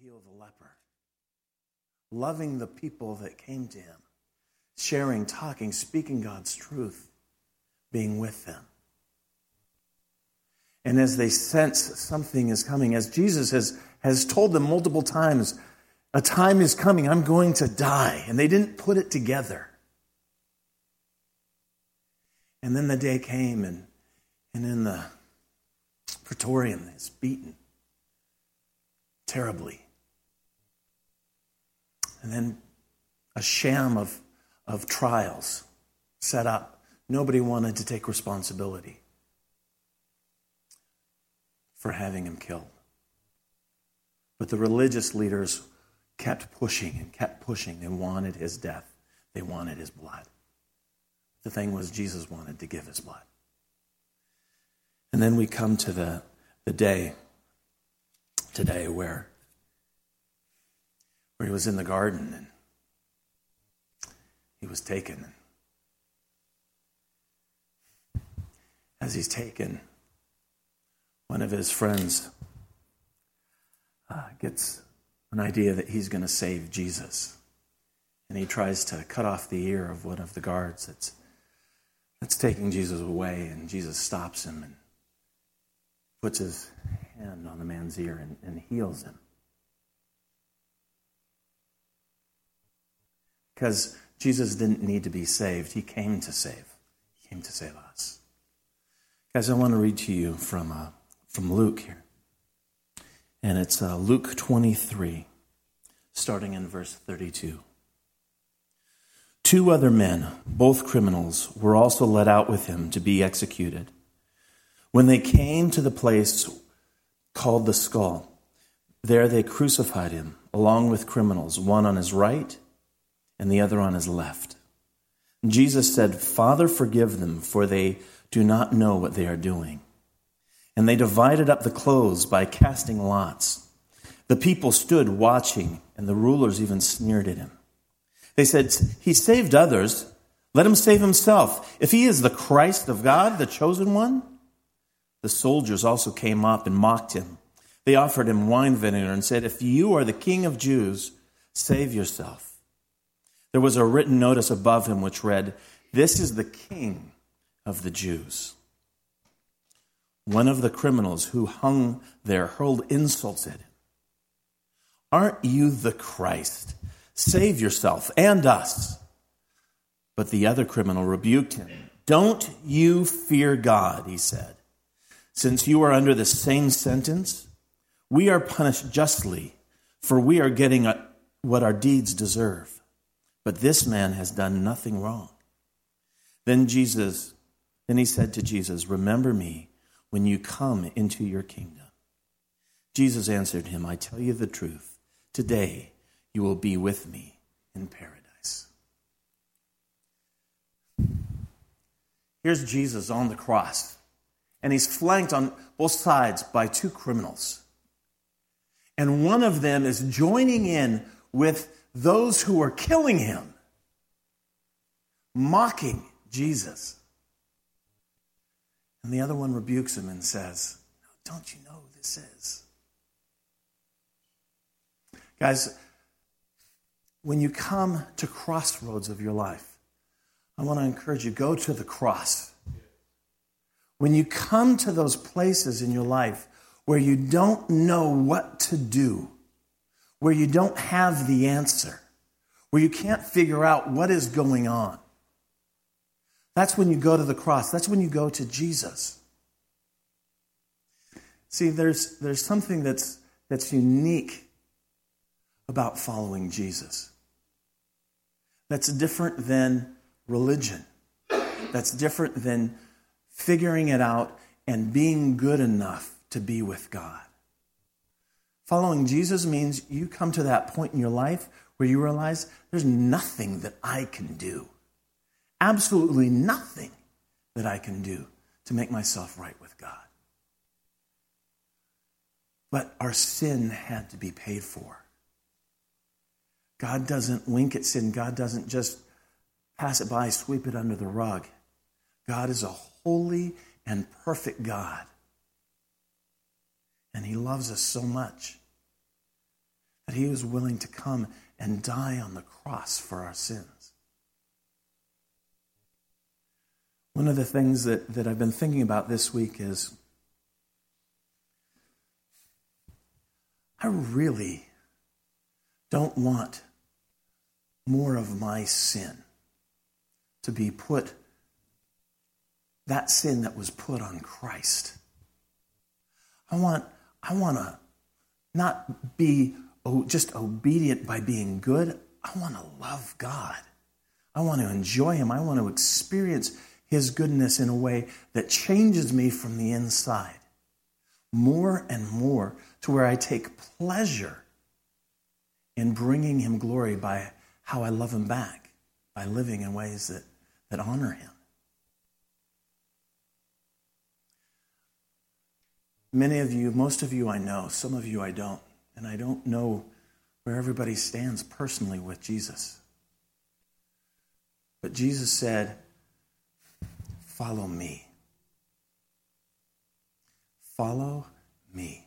heal the leper, loving the people that came to him, sharing, talking, speaking God's truth, being with them. And as they sense something is coming, as Jesus has told them multiple times, a time is coming, I'm going to die. And they didn't put it together. And then the day came, and in the Praetorium, he's beaten terribly. And then a sham of trials set up. Nobody wanted to take responsibility for having him killed. But the religious leaders kept pushing and kept pushing. They wanted his death. They wanted his blood. The thing was, Jesus wanted to give his blood. And then we come to the day today where he was in the garden and he was taken. As he's taken, one of his friends gets an idea that he's going to save Jesus. And he tries to cut off the ear of one of the guards that's taking Jesus away. And Jesus stops him and puts his hand on the man's ear and heals him. Because Jesus didn't need to be saved. He came to save. He came to save us. Guys, I want to read to you from Luke here. And it's Luke 23, starting in verse 32. 2 other men, both criminals, were also led out with him to be executed. When they came to the place called the Skull, there they crucified him, along with criminals, one on his right and the other on his left. Jesus said, "Father, forgive them, for they do not know what they are doing." And they divided up the clothes by casting lots. The people stood watching, and the rulers even sneered at him. They said, "He saved others. Let him save himself. If he is the Christ of God, the chosen one." The soldiers also came up and mocked him. They offered him wine vinegar and said, "If you are the King of Jews, save yourself." There was a written notice above him which read, "This is the King of the Jews." One of the criminals who hung there hurled insults at him. "Aren't you the Christ? Save yourself and us." But the other criminal rebuked him. "Don't you fear God," he said. "Since you are under the same sentence, we are punished justly, for we are getting what our deeds deserve. But this man has done nothing wrong." Then he said to Jesus, "Remember me when you come into your kingdom." Jesus answered him, "I tell you the truth. Today you will be with me in paradise." Here's Jesus on the cross, and he's flanked on both sides by 2 criminals. And one of them is joining in with those who are killing him, mocking Jesus. And the other one rebukes him and says, "Don't you know who this is?" Guys, when you come to crossroads of your life, I want to encourage you, go to the cross. When you come to those places in your life where you don't know what to do, where you don't have the answer, where you can't figure out what is going on, that's when you go to the cross. That's when you go to Jesus. See, there's something that's unique about following Jesus. That's different than religion. That's different than figuring it out and being good enough to be with God. Following Jesus means you come to that point in your life where you realize there's nothing that I can do. Absolutely nothing that I can do to make myself right with God. But our sin had to be paid for. God doesn't wink at sin. God doesn't just pass it by, sweep it under the rug. God is a holy and perfect God. And he loves us so much that he was willing to come and die on the cross for our sins. One of the things that I've been thinking about this week is I really don't want more of my sin to be put, that sin that was put on Christ. I want to not be just obedient by being good. I want to love God. I want to enjoy him. I want to experience his goodness in a way that changes me from the inside more and more, to where I take pleasure in bringing him glory by how I love him back, by living in ways that honor him. Many of you, most of you I know, some of you I don't, and I don't know where everybody stands personally with Jesus. But Jesus said, "Follow me. Follow me."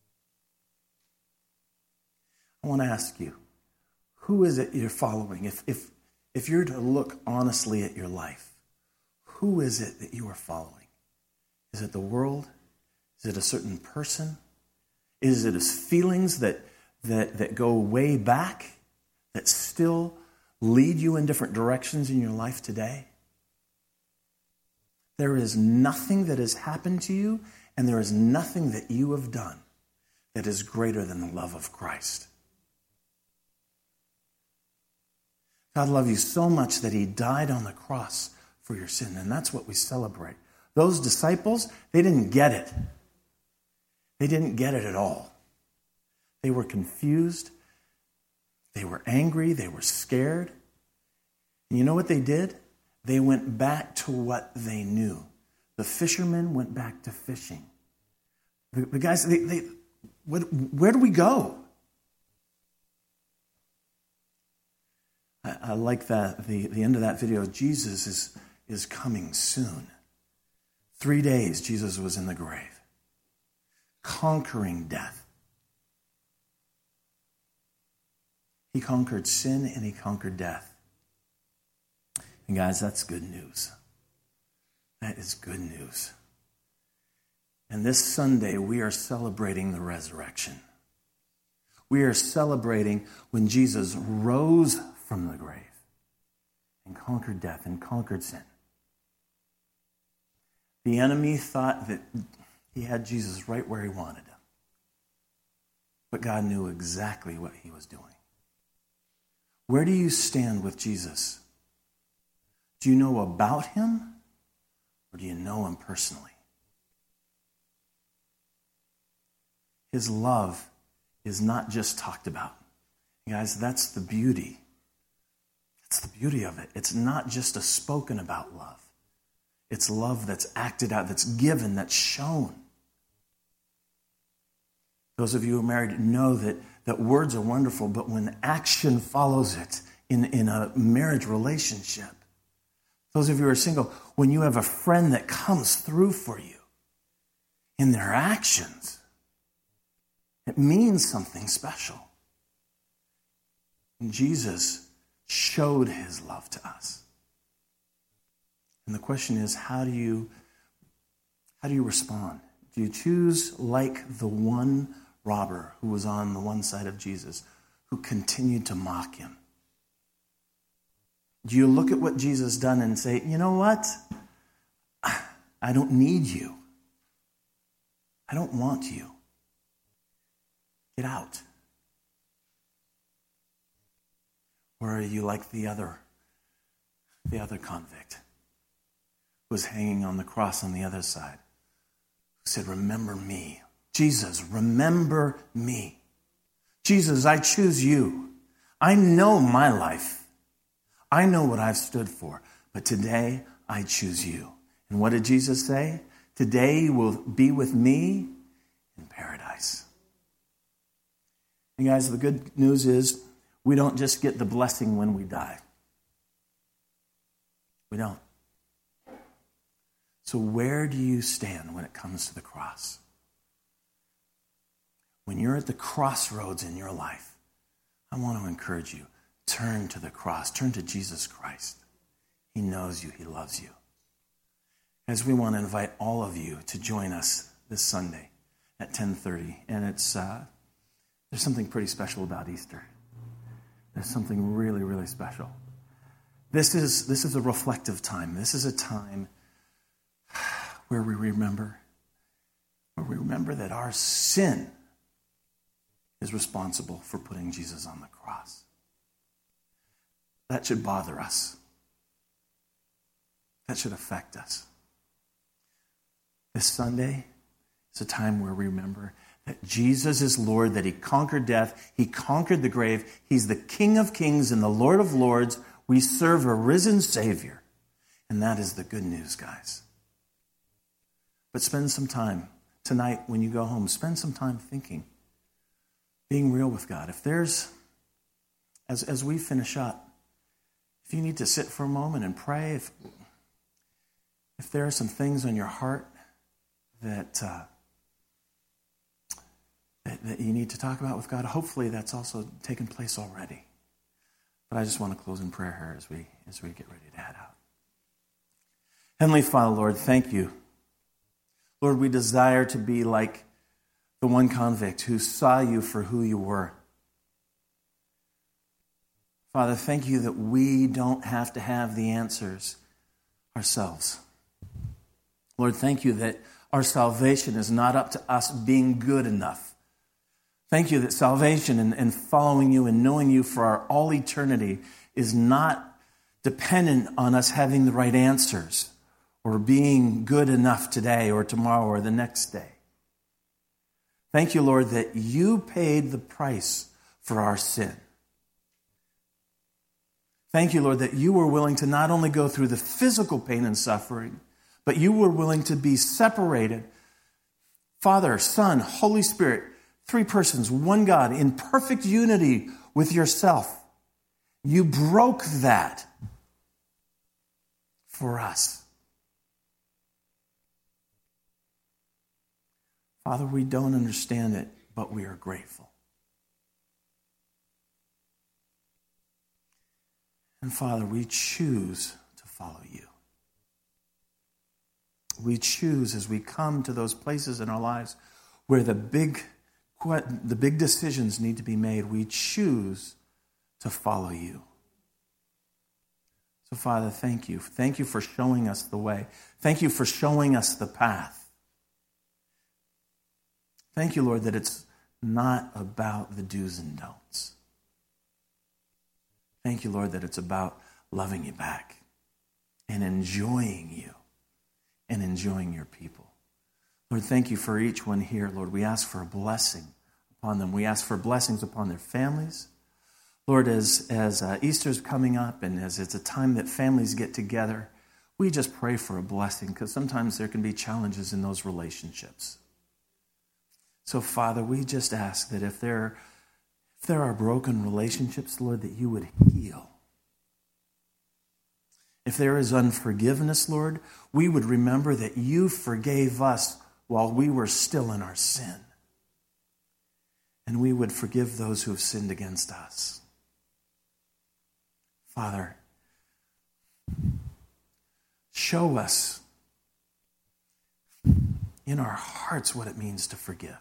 I want to ask you, who is it you're following? If you're to look honestly at your life, who is it that you are following? Is it the world? Is it a certain person? Is it feelings that go way back, that still lead you in different directions in your life today? There is nothing that has happened to you, and there is nothing that you have done that is greater than the love of Christ. God loved you so much that he died on the cross for your sin, and that's what we celebrate. Those disciples, they didn't get it. They didn't get it at all. They were confused. They were angry. They were scared. And you know what they did? They went back to what they knew. The fishermen went back to fishing. The guys, where do we go? I like that, the end of that video. Jesus is coming soon. 3 days Jesus was in the grave, conquering death. He conquered sin and he conquered death. And guys, that's good news. That is good news. And this Sunday, we are celebrating the resurrection. We are celebrating when Jesus rose from the grave and conquered death and conquered sin. The enemy thought that he had Jesus right where he wanted him. But God knew exactly what he was doing. Where do you stand with Jesus? Do you know about him, or do you know him personally? His love is not just talked about. Guys, that's the beauty. That's the beauty of it. It's not just a spoken about love. It's love that's acted out, that's given, that's shown. Those of you who are married know that words are wonderful, but when action follows it in a marriage relationship, those of you who are single, when you have a friend that comes through for you in their actions, it means something special. And Jesus showed his love to us. And the question is, how do you respond? Do you choose like the one robber who was on the one side of Jesus, who continued to mock him? Do you look at what Jesus done and say, you know what? I don't need you. I don't want you. Get out. Or are you like the other convict who was hanging on the cross on the other side, who said, remember me. Jesus, remember me. Jesus, I choose you. I know my life. I know what I've stood for. But today, I choose you. And what did Jesus say? Today you will be with me in paradise. And guys, the good news is we don't just get the blessing when we die. We don't. So where do you stand when it comes to the cross? When you're at the crossroads in your life, I want to encourage you. Turn to the cross. Turn to Jesus Christ. He knows you. He loves you. As we want to invite all of you to join us this Sunday at 10:30. And there's something pretty special about Easter. There's something really, really special. This is a reflective time. This is a time where we remember that our sin is responsible for putting Jesus on the cross. That should bother us. That should affect us. This Sunday is a time where we remember that Jesus is Lord, that he conquered death, he conquered the grave, he's the King of Kings and the Lord of Lords. We serve a risen Savior. And that is the good news, guys. But spend some time tonight when you go home, spend some time thinking, being real with God. If there's, as we finish up, if you need to sit for a moment and pray, if there are some things on your heart that you need to talk about with God, hopefully that's also taken place already. But I just want to close in prayer here as we get ready to head out. Heavenly Father, Lord, thank you. Lord, we desire to be like the one convict who saw you for who you were. Father, thank you that we don't have to have the answers ourselves. Lord, thank you that our salvation is not up to us being good enough. Thank you that salvation and following you and knowing you for all eternity is not dependent on us having the right answers or being good enough today or tomorrow or the next day. Thank you, Lord, that you paid the price for our sin. Thank you, Lord, that you were willing to not only go through the physical pain and suffering, but you were willing to be separated. Father, Son, Holy Spirit, three persons, one God, in perfect unity with yourself. You broke that for us. Father, we don't understand it, but we are grateful. And Father, we choose to follow you. We choose as we come to those places in our lives where the big decisions need to be made. We choose to follow you. So, Father, thank you. Thank you for showing us the way. Thank you for showing us the path. Thank you, Lord, that it's not about the do's and don'ts. Thank you, Lord, that it's about loving you back and enjoying you and enjoying your people. Lord, thank you for each one here. Lord, we ask for a blessing upon them. We ask for blessings upon their families. Lord, as Easter's coming up and as it's a time that families get together, we just pray for a blessing because sometimes there can be challenges in those relationships. So, Father, we just ask that if there are broken relationships, Lord, that you would heal. If there is unforgiveness, Lord, we would remember that you forgave us while we were still in our sin. And we would forgive those who have sinned against us. Father, show us in our hearts what it means to forgive.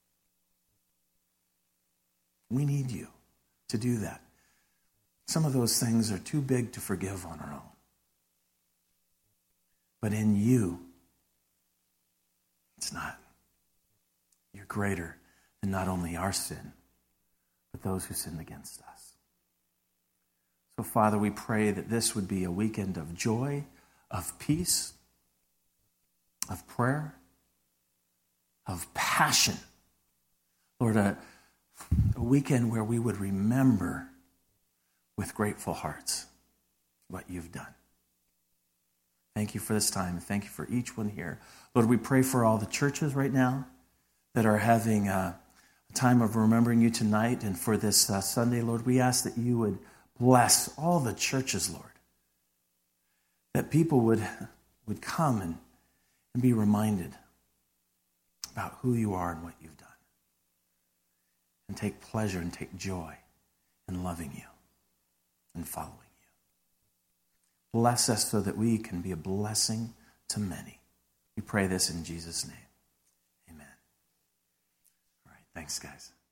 We need you to do that. Some of those things are too big to forgive on our own. But in you, it's not. You're greater than not only our sin, but those who sinned against us. So, Father, we pray that this would be a weekend of joy, of peace, of prayer, of passion. Lord, a weekend where we would remember with grateful hearts what you've done. Thank you for this time. Thank you for each one here. Lord, we pray for all the churches right now that are having a time of remembering you tonight and for this Sunday, Lord. We ask that you would bless all the churches, Lord, that people would come and be reminded about who you are and what you've done, and take pleasure and take joy and loving you and following you. Bless us so that we can be a blessing to many. We pray this in Jesus' name. Amen. All right, thanks, guys.